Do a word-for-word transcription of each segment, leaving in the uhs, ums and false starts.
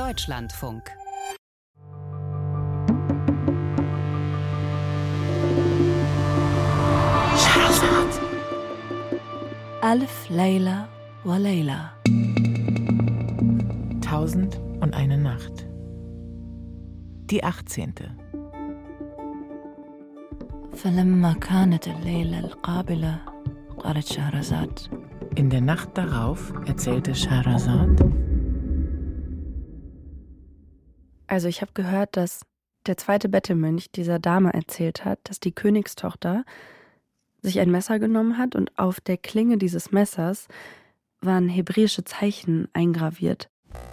Deutschlandfunk. Schehersad. Alf Layla wa Layla. Tausend und eine Nacht. Die achtzehnte. فلما كانت الليلة القابلة قالت شهرزاد. In der Nacht darauf erzählte Schehersad. Also ich habe gehört, dass der zweite Bettelmönch dieser Dame erzählt hat, dass die Königstochter sich ein Messer genommen hat und auf der Klinge dieses Messers waren hebräische Zeichen eingraviert.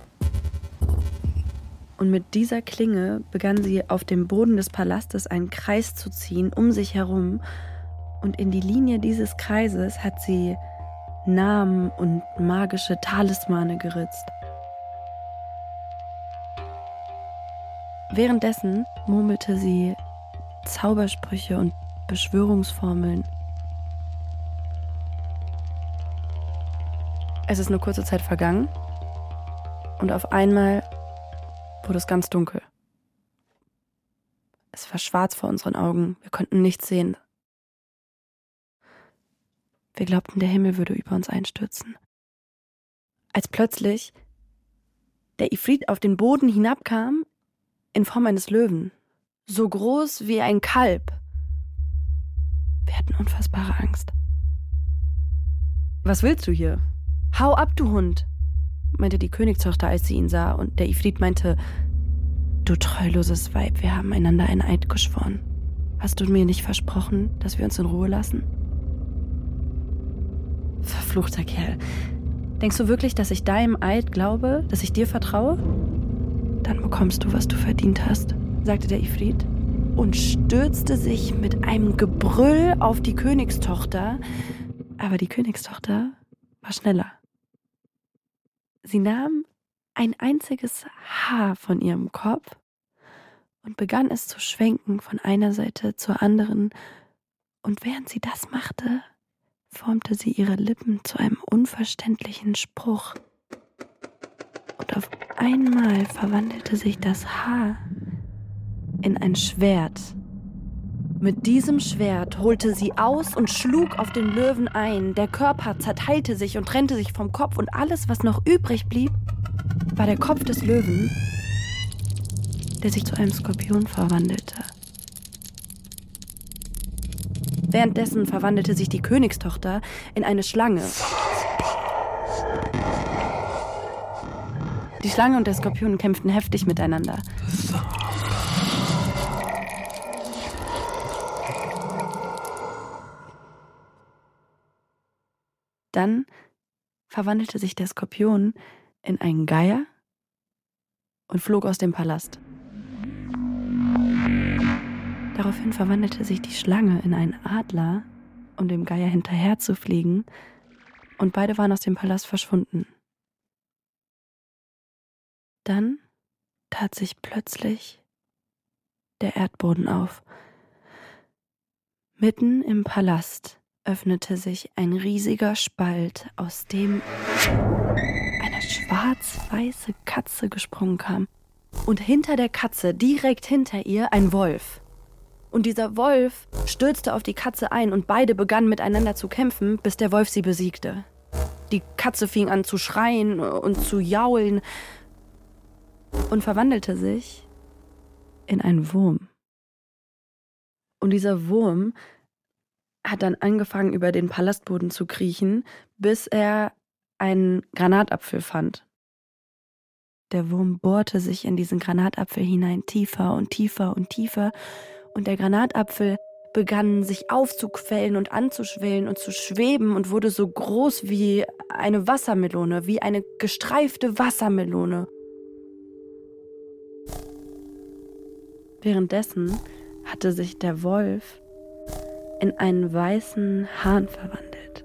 Und mit dieser Klinge begann sie auf dem Boden des Palastes einen Kreis zu ziehen, um sich herum. Und in die Linie dieses Kreises hat sie Namen und magische Talismane geritzt. Währenddessen murmelte sie Zaubersprüche und Beschwörungsformeln. Es ist eine kurze Zeit vergangen und auf einmal wurde es ganz dunkel. Es war schwarz vor unseren Augen, wir konnten nichts sehen. Wir glaubten, der Himmel würde über uns einstürzen. Als plötzlich der Ifrit auf den Boden hinabkam, in Form eines Löwen, so groß wie ein Kalb. Wir hatten unfassbare Angst. »Was willst du hier? Hau ab, du Hund«, meinte die Königstochter, als sie ihn sah, und der Ifrit meinte, »Du treuloses Weib, wir haben einander einen Eid geschworen. Hast du mir nicht versprochen, dass wir uns in Ruhe lassen?« Verfluchter Kerl. Denkst du wirklich, dass ich deinem Eid glaube, dass ich dir vertraue? Dann bekommst du, was du verdient hast, sagte der Ifrit und stürzte sich mit einem Gebrüll auf die Königstochter. Aber die Königstochter war schneller. Sie nahm ein einziges Haar von ihrem Kopf und begann es zu schwenken von einer Seite zur anderen. Und während sie das machte, formte sie ihre Lippen zu einem unverständlichen Spruch. Und auf einmal verwandelte sich das Haar in ein Schwert. Mit diesem Schwert holte sie aus und schlug auf den Löwen ein. Der Körper zerteilte sich und trennte sich vom Kopf und alles, was noch übrig blieb, war der Kopf des Löwen, der sich zu einem Skorpion verwandelte. Währenddessen verwandelte sich die Königstochter in eine Schlange. Die Schlange und der Skorpion kämpften heftig miteinander. Dann verwandelte sich der Skorpion in einen Geier und flog aus dem Palast. Daraufhin verwandelte sich die Schlange in einen Adler, um dem Geier hinterher zu fliegen, und beide waren aus dem Palast verschwunden. Dann tat sich plötzlich der Erdboden auf. Mitten im Palast öffnete sich ein riesiger Spalt, aus dem eine schwarz-weiße Katze gesprungen kam. Und hinter der Katze, direkt hinter ihr, ein Wolf. Und dieser Wolf stürzte auf die Katze ein und beide begannen miteinander zu kämpfen, bis der Wolf sie besiegte. Die Katze fing an zu schreien und zu jaulen und verwandelte sich in einen Wurm. Und dieser Wurm hat dann angefangen, über den Palastboden zu kriechen, bis er einen Granatapfel fand. Der Wurm bohrte sich in diesen Granatapfel hinein, tiefer und tiefer und tiefer, und der Granatapfel begann sich aufzuquellen und anzuschwellen und zu schweben und wurde so groß wie eine Wassermelone, wie eine gestreifte Wassermelone. Währenddessen hatte sich der Wolf in einen weißen Hahn verwandelt.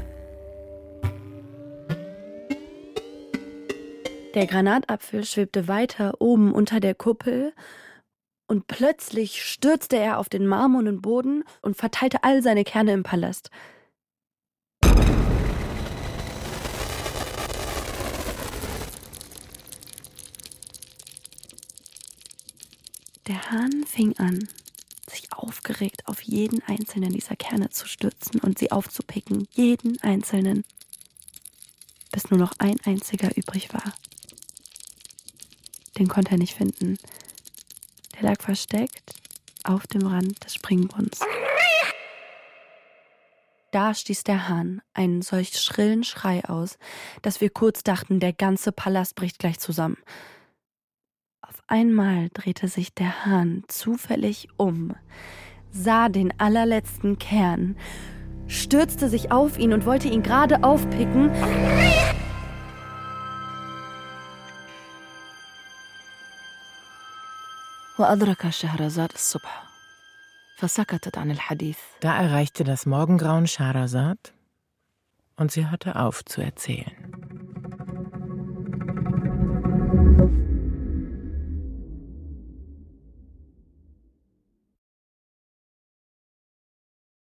Der Granatapfel schwebte weiter oben unter der Kuppel und plötzlich stürzte er auf den marmornen Boden und verteilte all seine Kerne im Palast. Der Hahn fing an, sich aufgeregt auf jeden einzelnen dieser Kerne zu stürzen und sie aufzupicken, jeden einzelnen, bis nur noch ein einziger übrig war. Den konnte er nicht finden. Der lag versteckt auf dem Rand des Springbrunnens. Da stieß der Hahn einen solch schrillen Schrei aus, dass wir kurz dachten, der ganze Palast bricht gleich zusammen. Auf einmal drehte sich der Hahn zufällig um, sah den allerletzten Kern, stürzte sich auf ihn und wollte ihn gerade aufpicken. وأدرك شهرزاد الصبح فسكتت عن الحديث. Da erreichte das Morgengrauen Scheherazad und sie hörte auf zu erzählen.